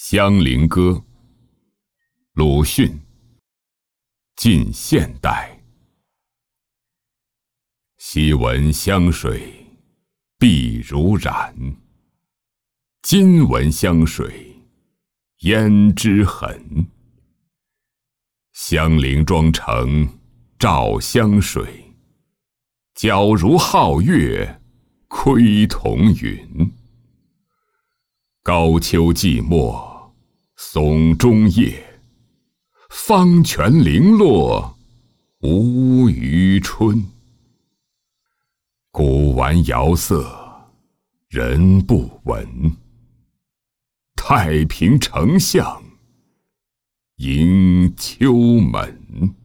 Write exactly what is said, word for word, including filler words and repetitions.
香菱歌，鲁迅。近现代。昔闻香水碧如染，今闻香水胭脂痕。香菱妆成照香水，皎如皓月窥彤云。高秋寂寞松中叶，芳泉零落无余春。古玩遥色人不闻，太平丞相迎秋门。